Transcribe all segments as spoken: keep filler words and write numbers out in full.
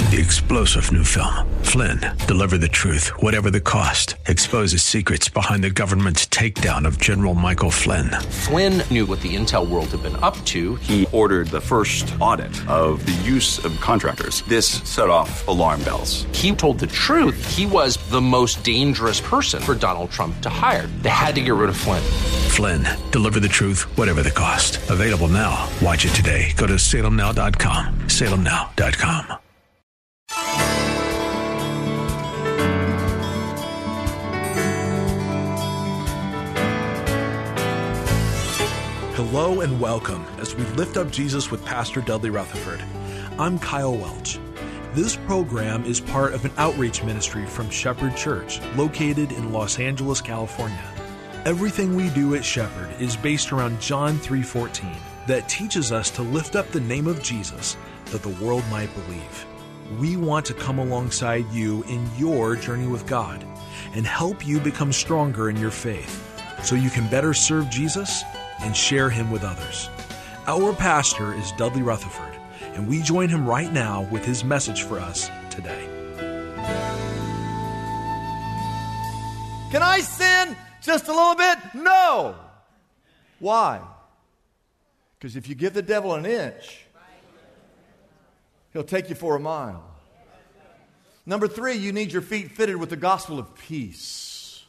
The explosive new film, Flynn, deliver the truth, whatever the cost, exposes secrets behind the government's takedown of General Michael Flynn. Flynn knew what the intel world had been up to. He ordered the first audit of the use of contractors. This set off alarm bells. He told the truth. He was the most dangerous person for Donald Trump to hire. They had to get rid of Flynn. Flynn, deliver the truth, whatever the cost. Available now. Watch it today. Go to salem now dot com. salem now dot com. Hello and welcome as we lift up Jesus with Pastor Dudley Rutherford. I'm Kyle Welch. This program is part of an outreach ministry from Shepherd Church, located in Los Angeles, California. Everything we do at Shepherd is based around John three fourteen that teaches us to lift up the name of Jesus that the world might believe. We want to come alongside you in your journey with God and help you become stronger in your faith so you can better serve Jesus and share Him with others. Our pastor is Dudley Rutherford, and we join him right now with his message for us today. Can I sin just a little bit? No. Why? Because if you give the devil an inch, he'll take you for a mile. Number three, you need your feet fitted with the gospel of peace.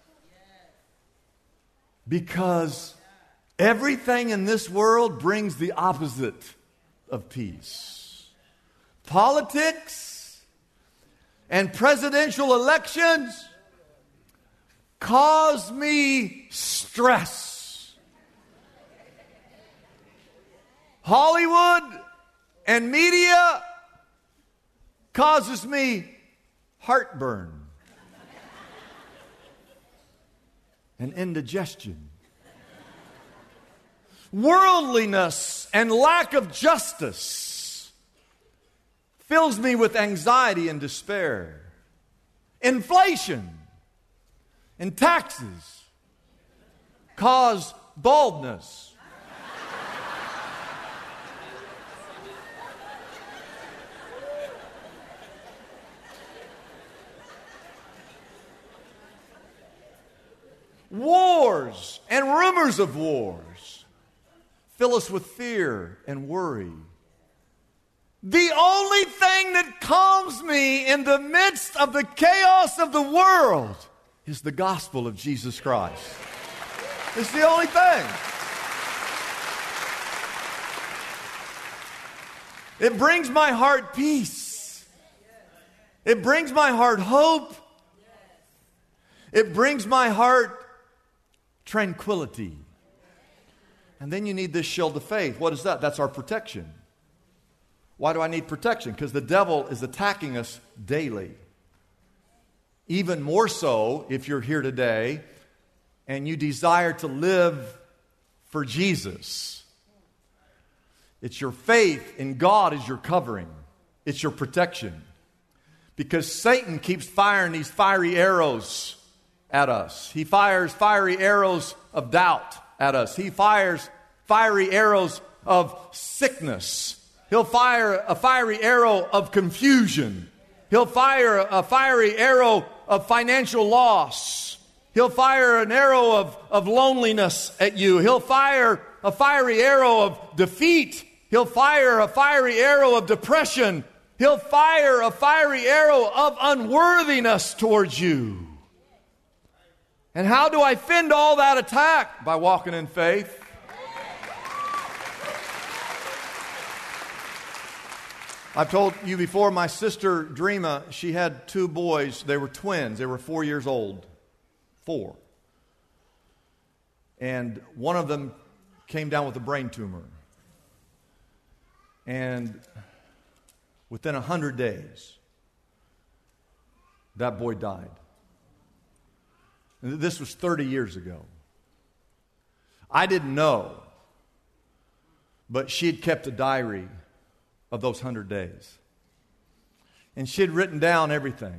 Because everything in this world brings the opposite of peace. Politics and presidential elections cause me stress. Hollywood and media causes me heartburn and indigestion. Worldliness and lack of justice fills me with anxiety and despair. Inflation and taxes cause baldness. Wars and rumors of wars fill us with fear and worry. The only thing that calms me in the midst of the chaos of the world is the gospel of Jesus Christ. It's the only thing. It brings my heart peace. It brings my heart hope. It brings my heart tranquility. And then you need this shield of faith. What is that? That's our protection. Why do I need protection? Because the devil is attacking us daily. Even more so if you're here today and you desire to live for Jesus. It's your faith in God is your covering. It's your protection. Because Satan keeps firing these fiery arrows at us. He fires fiery arrows of doubt at us. He fires fiery arrows of sickness. He'll fire a fiery arrow of confusion. He'll fire a fiery arrow of financial loss. He'll fire an arrow of, of loneliness at you. He'll fire a fiery arrow of defeat. He'll fire a fiery arrow of depression. He'll fire a fiery arrow of unworthiness towards you. And how do I fend all that attack? By walking in faith. I've told you before, my sister Dreama, she had two boys. They were twins. They were four years old. Four. And one of them came down with a brain tumor. And within a hundred days, that boy died. And this was thirty years ago. I didn't know, but she had kept a diary of those hundred days. And she had written down everything.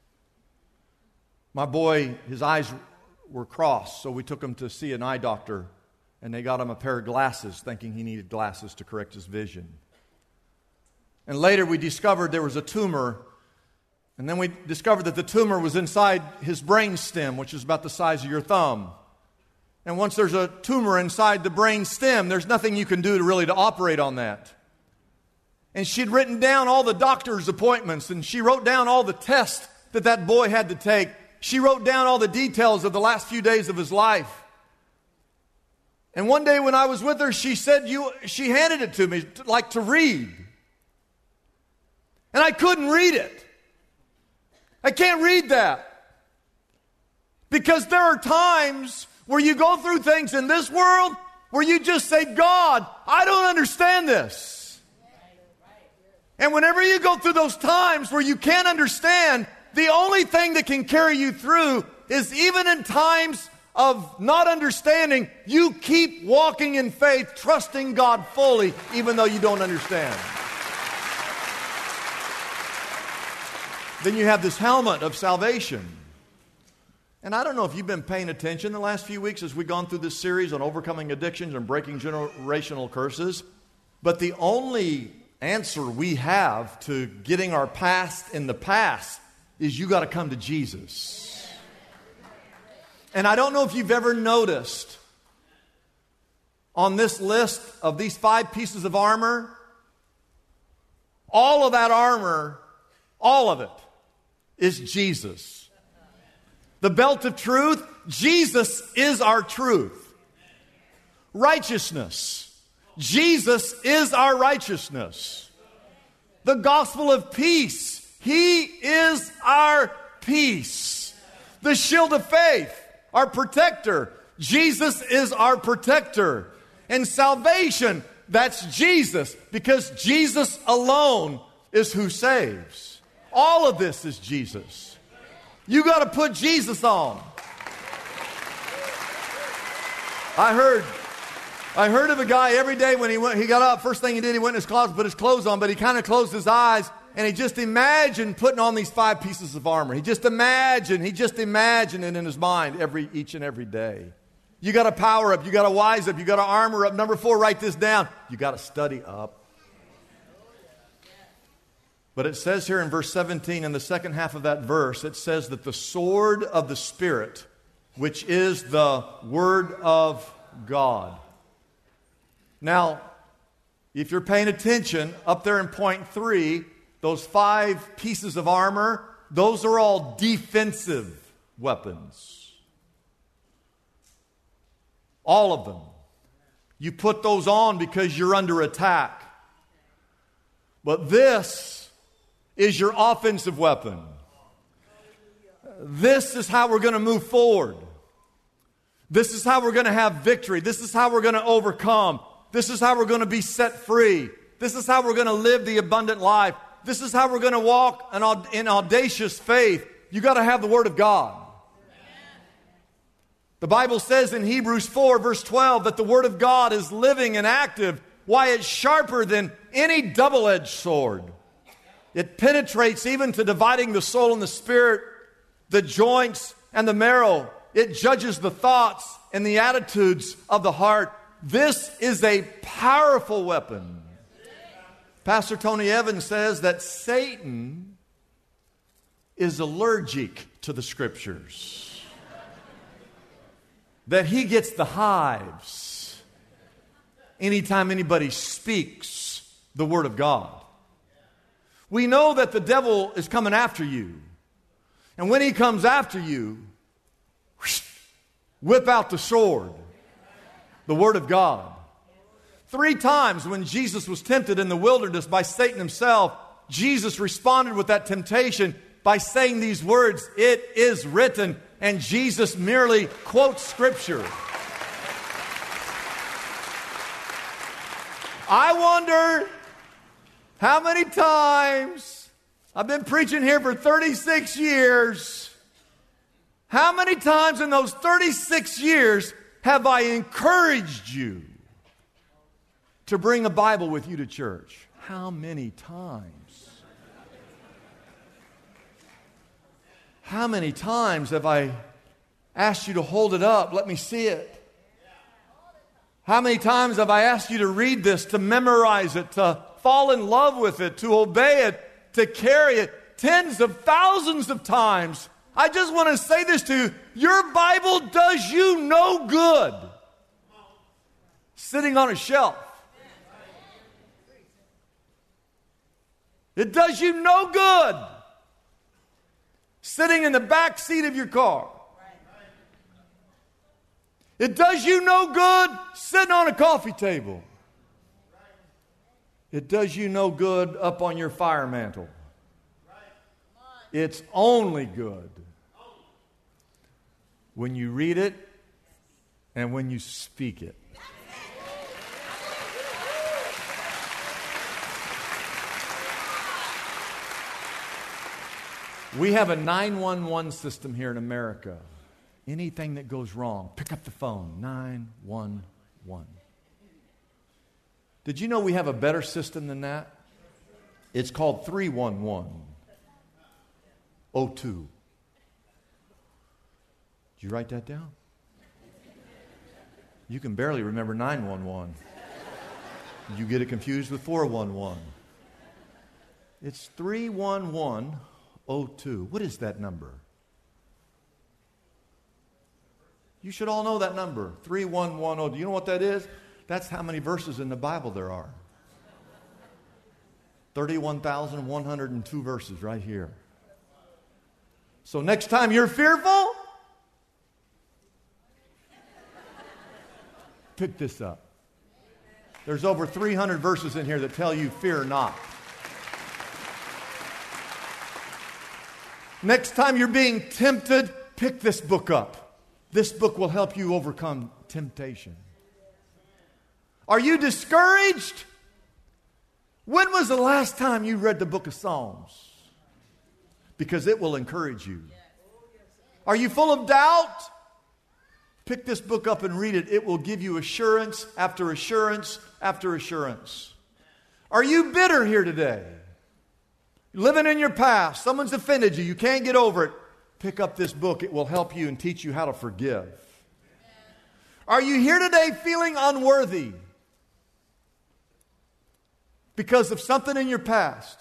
My boy, his eyes were crossed, so we took him to see an eye doctor, and they got him a pair of glasses, thinking he needed glasses to correct his vision. And later we discovered there was a tumor. And then we discovered that the tumor was inside his brain stem, which is about the size of your thumb. And once there's a tumor inside the brain stem, there's nothing you can do to really to operate on that. And she'd written down all the doctor's appointments, and she wrote down all the tests that that boy had to take. She wrote down all the details of the last few days of his life. And one day when I was with her, she said, "You." she handed it to me, like to read. And I couldn't read it. I can't read that. Because there are times where you go through things in this world where you just say, "God, I don't understand this." And whenever you go through those times where you can't understand, the only thing that can carry you through is, even in times of not understanding, you keep walking in faith, trusting God fully, even though you don't understand. Then you have this helmet of salvation. And I don't know if you've been paying attention the last few weeks as we've gone through this series on overcoming addictions and breaking generational curses, but the only answer we have to getting our past in the past is you got to come to Jesus. And I don't know if you've ever noticed on this list of these five pieces of armor, all of that armor, all of it is Jesus. The belt of truth, Jesus is our truth. Righteousness, Jesus is our righteousness. The gospel of peace, He is our peace. The shield of faith, our protector, Jesus is our protector. And salvation, that's Jesus, because Jesus alone is who saves. All of this is Jesus. You got to put Jesus on. I heard I heard of a guy every day when he went, he got up, first thing he did, he went in his closet, put his clothes on, but he kind of closed his eyes and he just imagined putting on these five pieces of armor. He just imagined, he just imagined it in his mind every each and every day. You got to power up, you got to wise up, you got to armor up. Number four, write this down. You got to study up. But it says here in verse seventeen, in the second half of that verse, it says that the sword of the Spirit, which is the Word of God. Now, if you're paying attention, up there in point three, those five pieces of armor, those are all defensive weapons. All of them. You put those on because you're under attack. But this is your offensive weapon. This is how we're going to move forward. This is how we're going to have victory. This is how we're going to overcome. This is how we're going to be set free. This is how we're going to live the abundant life. This is how we're going to walk in audacious faith. You got to have the Word of God. The Bible says in Hebrews four, verse twelve, that the Word of God is living and active. Why, it's sharper than any double-edged sword. It penetrates even to dividing the soul and the spirit, the joints and the marrow. It judges the thoughts and the attitudes of the heart. This is a powerful weapon. Pastor Tony Evans says that Satan is allergic to the Scriptures. That he gets the hives anytime anybody speaks the Word of God. We know that the devil is coming after you. And when he comes after you, whip out the sword, the Word of God. Three times when Jesus was tempted in the wilderness by Satan himself, Jesus responded with that temptation by saying these words, "It is written," and Jesus merely quotes Scripture. I wonder how many times, I've been preaching here for thirty-six years, how many times in those thirty-six years have I encouraged you to bring a Bible with you to church? How many times? How many times have I asked you to hold it up? Let me see it. How many times have I asked you to read this, to memorize it, to fall in love with it, to obey it, to carry it tens of thousands of times. I just want to say this to you. Your Bible does you no good sitting on a shelf. It does you no good sitting in the back seat of your car. It does you no good sitting on a coffee table. It does you no good up on your fire mantle. It's only good when you read it and when you speak it. We have a nine one one system here in America. Anything that goes wrong, pick up the phone, nine one one. Did you know we have a better system than that? It's called three one one. oh two. Did you write that down? You can barely remember nine one one. You get it confused with four one one. It's three one one oh two. What is that number? You should all know that number, three one one oh. Do you know what that is? That's how many verses in the Bible there are. thirty-one thousand one hundred two verses right here. So next time you're fearful, pick this up. There's over three hundred verses in here that tell you, fear not. Next time you're being tempted, pick this book up. This book will help you overcome temptation. Are you discouraged? When was the last time you read the book of Psalms? Because it will encourage you. Are you full of doubt? Pick this book up and read it. It will give you assurance after assurance after assurance. Are you bitter here today? Living in your past. Someone's offended you. You can't get over it. Pick up this book. It will help you and teach you how to forgive. Are you here today feeling unworthy because of something in your past?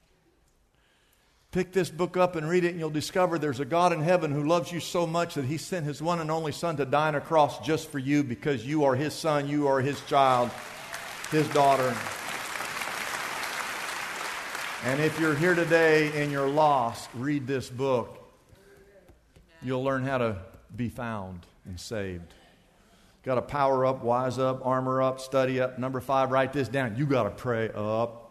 Pick this book up and read it, and you'll discover there's a God in heaven who loves you so much that He sent His one and only Son to die on a cross just for you, because you are His son, you are His child, His daughter. And if you're here today and you're lost, read this book. You'll learn how to be found and saved. Got to power up, wise up, armor up, study up. Number five, write this down. You got to pray up.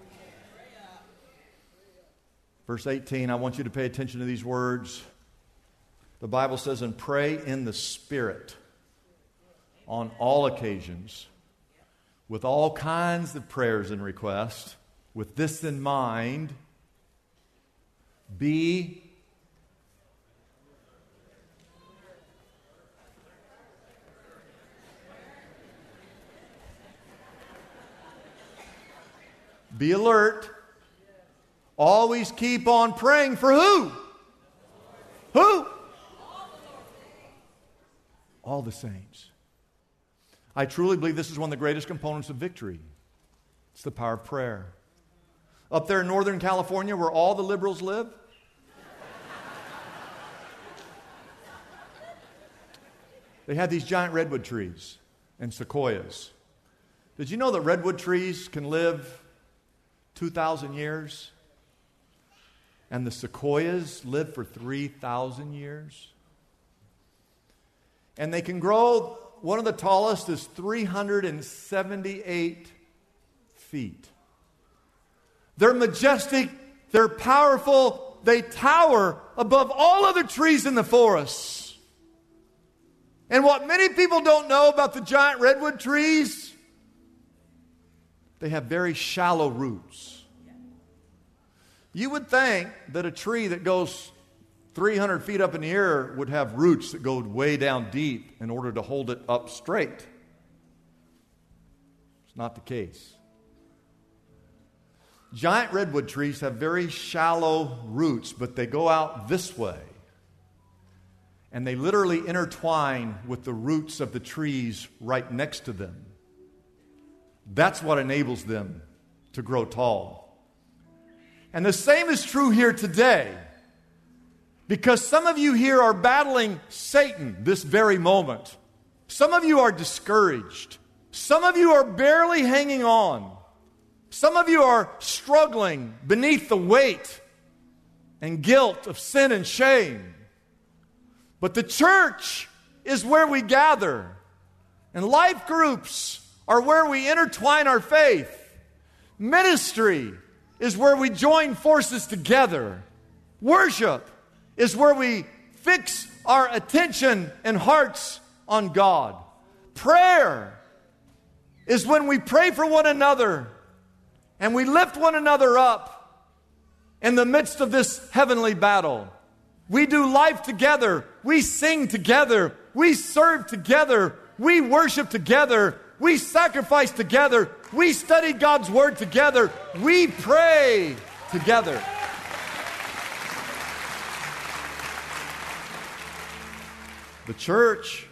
Verse eighteen, I want you to pay attention to these words. The Bible says, and pray in the Spirit on all occasions, with all kinds of prayers and requests. With this in mind, be Be alert. Always keep on praying for who? Who? All the saints. I truly believe this is one of the greatest components of victory. It's the power of prayer. Up there in Northern California, where all the liberals live, they had these giant redwood trees and sequoias. Did you know that redwood trees can live two thousand years? And the sequoias live for three thousand years? And they can grow, one of the tallest is three hundred seventy-eight feet. They're majestic, they're powerful, they tower above all other trees in the forests. And what many people don't know about the giant redwood trees, they have very shallow roots. You would think that a tree that goes three hundred feet up in the air would have roots that go way down deep in order to hold it up straight. It's not the case. Giant redwood trees have very shallow roots, but they go out this way. And they literally intertwine with the roots of the trees right next to them. That's what enables them to grow tall. And the same is true here today, because some of you here are battling Satan this very moment. Some of you are discouraged. Some of you are barely hanging on. Some of you are struggling beneath the weight and guilt of sin and shame. But the church is where we gather, and life groups are where we intertwine our faith. Ministry is where we join forces together. Worship is where we fix our attention and hearts on God. Prayer is when we pray for one another and we lift one another up in the midst of this heavenly battle. We do life together. We sing together. We serve together. We worship together. We sacrifice together. We study God's Word together. We pray together. The church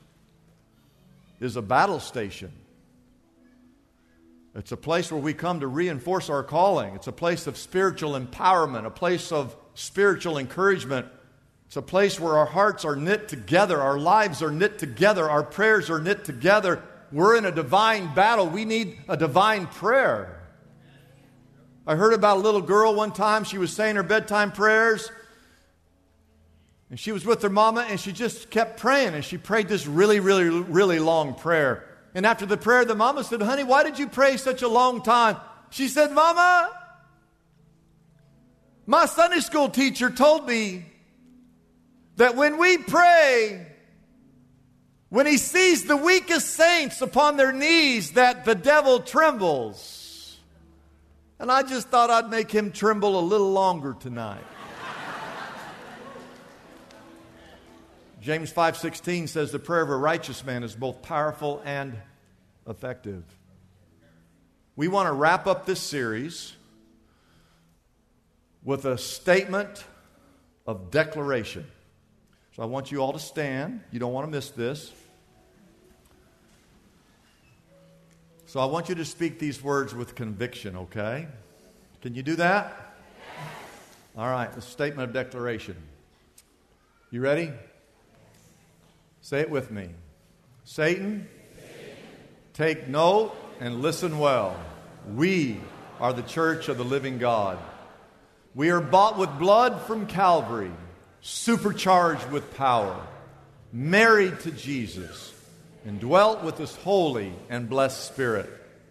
is a battle station. It's a place where we come to reinforce our calling. It's a place of spiritual empowerment, a place of spiritual encouragement. It's a place where our hearts are knit together, our lives are knit together, our prayers are knit together. We're in a divine battle. We need a divine prayer. I heard about a little girl one time. She was saying her bedtime prayers, and she was with her mama, and she just kept praying, and she prayed this really, really, really long prayer. And after the prayer, the mama said, "Honey, why did you pray such a long time?" She said, "Mama, my Sunday school teacher told me that when we pray, when he sees the weakest saints upon their knees, that the devil trembles." And I just thought I'd make him tremble a little longer tonight. James five sixteen says the prayer of a righteous man is both powerful and effective. We want to wrap up this series with a statement of declaration. So I want you all to stand. You don't want to miss this. So I want you to speak these words with conviction, okay? Can you do that? All right, the statement of declaration. You ready? Say it with me. Satan, take note and listen well. We are the church of the living God. We are bought with blood from Calvary, supercharged with power, married to Jesus, and dwelt with His holy and blessed Spirit.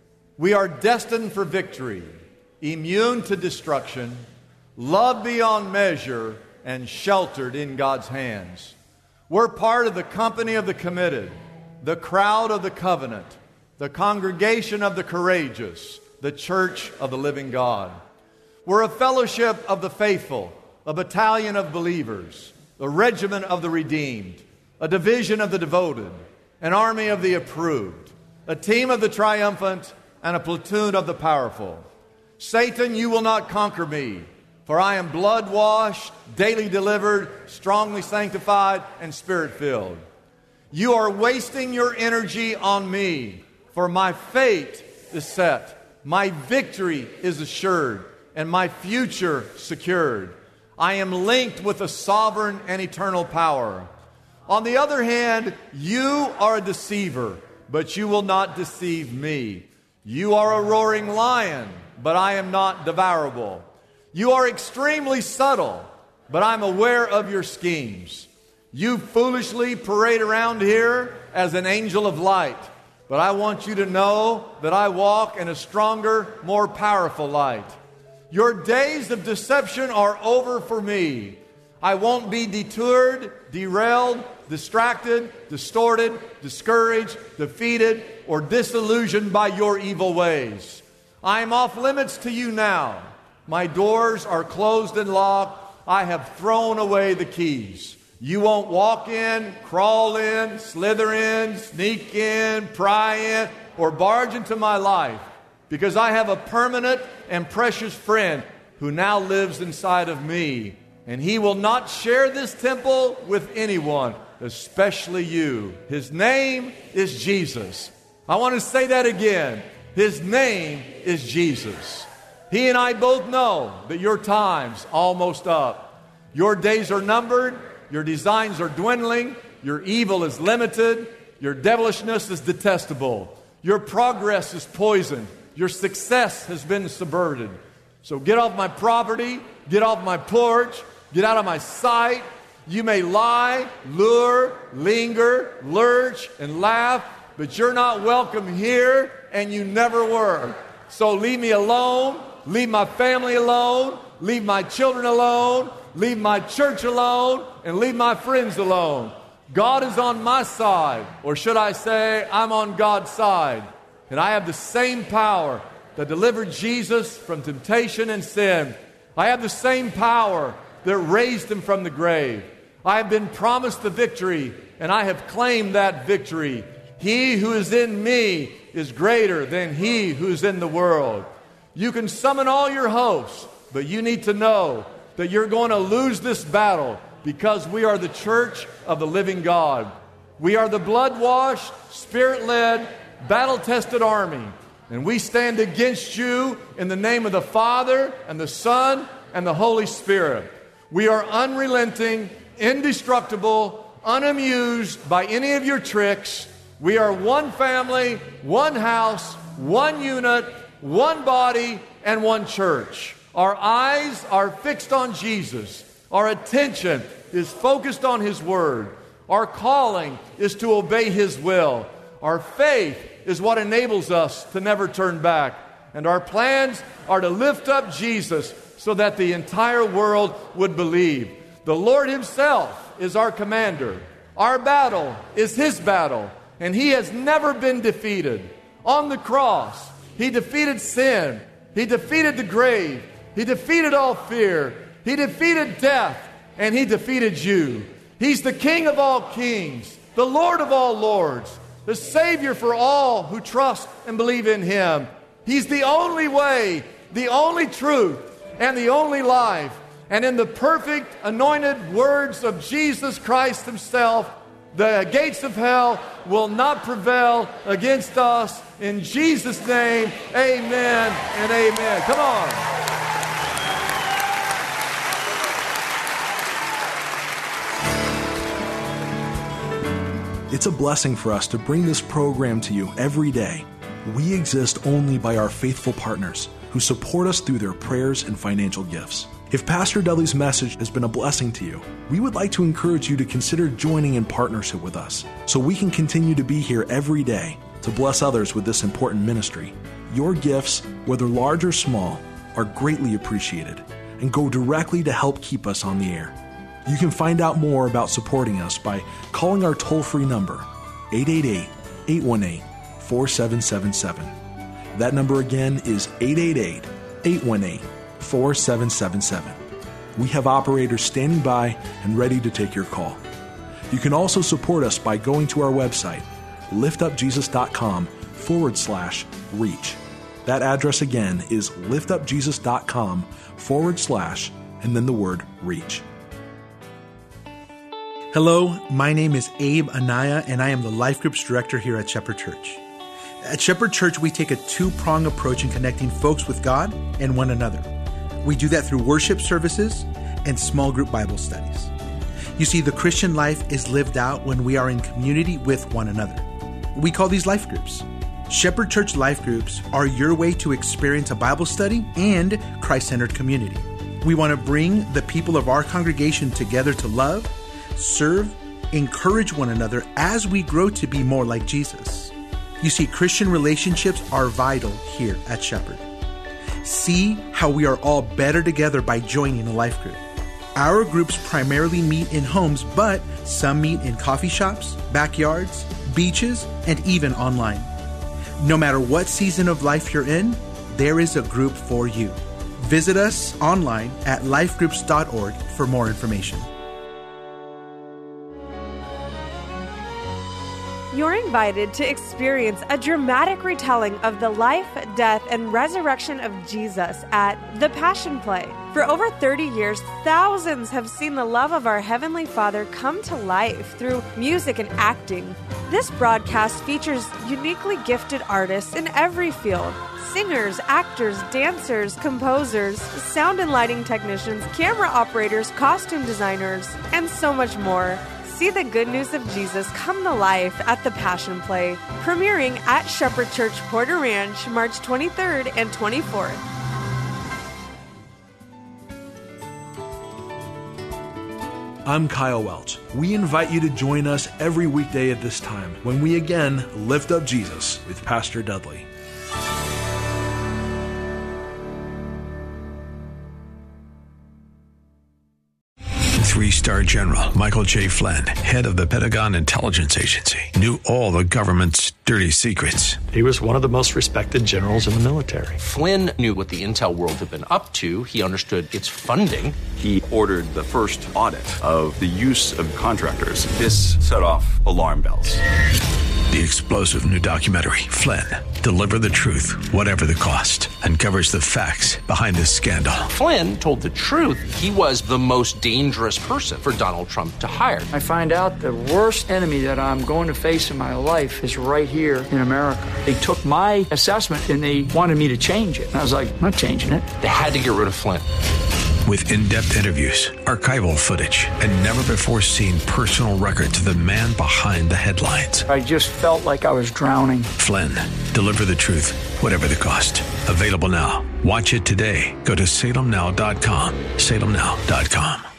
We are destined for victory, immune to destruction, loved beyond measure, and sheltered in God's hands. We're part of the company of the committed, the crowd of the covenant, the congregation of the courageous, the church of the living God. We're a fellowship of the faithful, a battalion of believers, a regiment of the redeemed, a division of the devoted, an army of the approved, a team of the triumphant, and a platoon of the powerful. Satan, you will not conquer me, for I am blood-washed, daily delivered, strongly sanctified, and spirit-filled. You are wasting your energy on me, for my fate is set. My victory is assured, and my future secured. I am linked with a sovereign and eternal power. On the other hand, you are a deceiver, but you will not deceive me. You are a roaring lion, but I am not devourable. You are extremely subtle, but I'm aware of your schemes. You foolishly parade around here as an angel of light, but I want you to know that I walk in a stronger, more powerful light. Your days of deception are over for me. I won't be detoured, derailed, distracted, distorted, discouraged, defeated, or disillusioned by your evil ways. I am off limits to you now. My doors are closed and locked. I have thrown away the keys. You won't walk in, crawl in, slither in, sneak in, pry in, or barge into my life, because I have a permanent and precious friend who now lives inside of me, and he will not share this temple with anyone, especially you. His name is Jesus. I want to say that again. His name is Jesus. He and I both know that your time's almost up. Your days are numbered. Your designs are dwindling. Your evil is limited. Your devilishness is detestable. Your progress is poisoned. Your success has been subverted. So get off my property. Get off my porch. Get out of my sight. You may lie, lure, linger, lurch, and laugh, but you're not welcome here, and you never were. So leave me alone. Leave my family alone. Leave my children alone. Leave my church alone. And leave my friends alone. God is on my side, or should I say, I'm on God's side. And I have the same power that delivered Jesus from temptation and sin. I have the same power that raised him from the grave. I have been promised the victory, and I have claimed that victory. He who is in me is greater than he who is in the world. You can summon all your hosts, but you need to know that you're going to lose this battle because we are the church of the living God. We are the blood-washed, spirit-led, battle-tested army, and we stand against you in the name of the Father and the Son and the Holy Spirit. We are unrelenting, indestructible, unamused by any of your tricks. We are one family, one house, one unit, one body, and one church. Our eyes are fixed on Jesus. Our attention is focused on His Word. Our calling is to obey His will. Our faith is what enables us to never turn back. And our plans are to lift up Jesus so that the entire world would believe. The Lord Himself is our commander. Our battle is His battle, and He has never been defeated. On the cross, He defeated sin. He defeated the grave. He defeated all fear. He defeated death, and He defeated you. He's the King of all kings, the Lord of all lords, the Savior for all who trust and believe in Him. He's the only way, the only truth, and the only life. And in the perfect anointed words of Jesus Christ Himself, the gates of hell will not prevail against us. In Jesus' name, amen and amen. Come on. It's a blessing for us to bring this program to you every day. We exist only by our faithful partners who support us through their prayers and financial gifts. If Pastor Dudley's message has been a blessing to you, we would like to encourage you to consider joining in partnership with us so we can continue to be here every day to bless others with this important ministry. Your gifts, whether large or small, are greatly appreciated and go directly to help keep us on the air. You can find out more about supporting us by calling our toll-free number, eight eight eight, eight one eight, four seven seven seven. That number again is eight eight eight, eight one eight, four seven seven seven. We have operators standing by and ready to take your call. You can also support us by going to our website, liftupjesus.com forward slash reach. That address again is liftupjesus.com forward slash and then the word reach. Hello, my name is Abe Anaya, and I am the Life Groups Director here at Shepherd Church. At Shepherd Church, we take a two-pronged approach in connecting folks with God and one another. We do that through worship services and small group Bible studies. You see, the Christian life is lived out when we are in community with one another. We call these life groups. Shepherd Church Life Groups are your way to experience a Bible study and Christ-centered community. We want to bring the people of our congregation together to love, serve, encourage one another as we grow to be more like Jesus. You see, Christian relationships are vital here at Shepherd. See how we are all better together by joining a life group. Our groups primarily meet in homes, but some meet in coffee shops, backyards, beaches, and even online. No matter what season of life you're in, there is a group for you. Visit us online at life groups dot org for more information. You're invited to experience a dramatic retelling of the life, death, and resurrection of Jesus at The Passion Play, For over thirty years, thousands have seen the love of our Heavenly Father come to life through music and acting. This broadcast features uniquely gifted artists in every field: singers, actors, dancers, composers, sound and lighting technicians, camera operators, costume designers, and so much more. See the good news of Jesus come to life at the Passion Play, premiering at Shepherd Church Porter Ranch, March twenty-third and twenty-fourth. I'm Kyle Welch. We invite you to join us every weekday at this time when we again lift up Jesus with Pastor Dudley. Three-star General Michael J. Flynn, head of the Pentagon Intelligence Agency, knew all the government's dirty secrets. He was one of the most respected generals in the military. Flynn knew what the intel world had been up to. He understood its funding. He ordered the first audit of the use of contractors. This set off alarm bells. The explosive new documentary, Flynn, Deliver the Truth, Whatever the Cost, uncovers the facts behind this scandal. Flynn told the truth. He was the most dangerous person for Donald Trump to hire. I find out the worst enemy that I'm going to face in my life is right here in America. They took my assessment and they wanted me to change it. And I was like, I'm not changing it. They had to get rid of Flynn. With in-depth interviews, archival footage, and never-before-seen personal records of the man behind the headlines. I just felt like I was drowning. Flynn, Deliver the Truth, Whatever the Cost. Available now. Watch it today. Go to salem now dot com. salem now dot com.